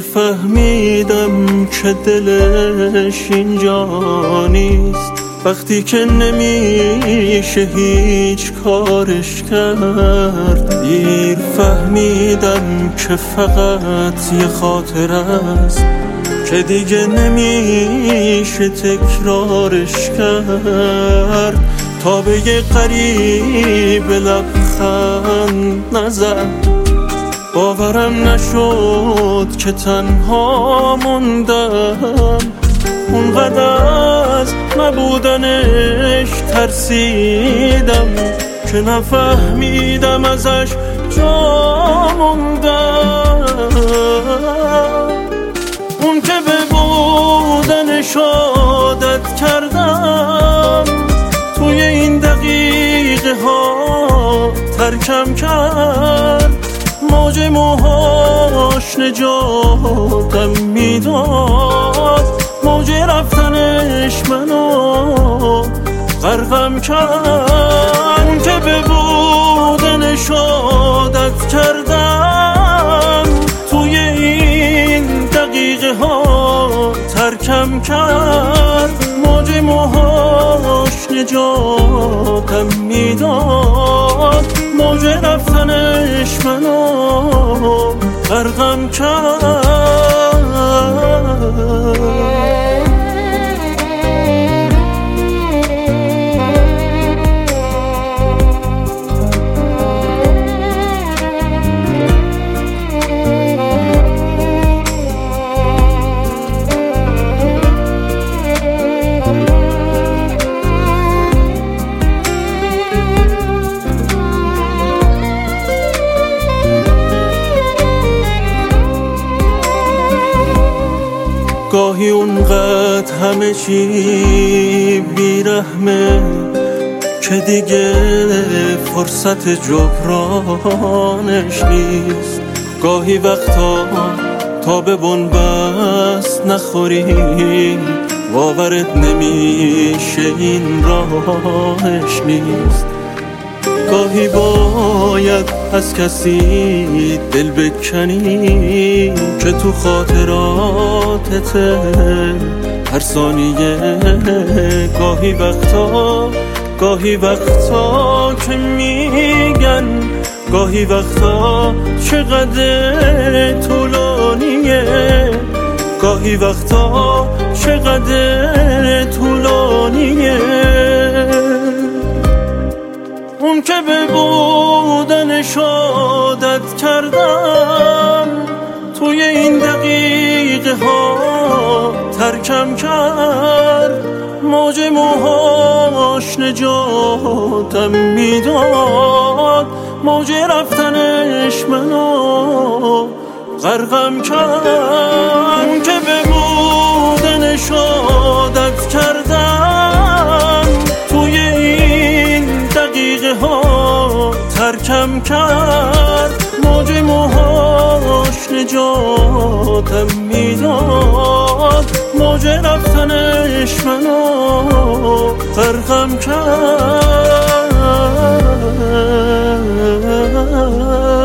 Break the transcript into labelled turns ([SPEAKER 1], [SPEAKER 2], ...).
[SPEAKER 1] فهمیدم که دلش اینجا نیست، وقتی که نمیشه هیچ کارش کرد. دیر فهمیدم که فقط یه خاطر است که دیگه نمیشه تکرارش کرد. تا به یه قریب لبخند نزد، باورم نشد که تنها موندم. اونقدر از نبودنش ترسیدم که نفهمیدم ازش جا موندم. اون که به بودنش عادت کردم، توی این دقیقه ها ترکم کرد. موج موهاش نجاتم میداد، موج رفتنش منو غرقم کرد. که به بودنش عادت کردم، توی این دقیقه ها ترکم کرد. موج موهاش نجاتم میداد، موج رفتنش منو غرقم کرد. گاهی اونقدر همه چی بیرحمه که دیگه فرصت جبرانش نیست. گاهی وقتا تا به بنبست نخوری، باورت نمیشه این راهش نیست. گاهی باید از کسی دل بکنی که تو خاطراتت هر ثانیه. گاهی وقتا که میگن، گاهی وقتا چقدر طولانیه، گاهی وقتا چقدر طولانیه. اون که به بودنش عادت کردم، توی این دقیقه ها ترکم کرد. موج موهاش نجاتم میداد، موج رفتنش منو غرقم کرد. که به بودنش عادت کردم، توی این دقیقه ها ترکم کرد. موج موهاش نجاتم میداد، موج رفتنش منو غرقم کرد.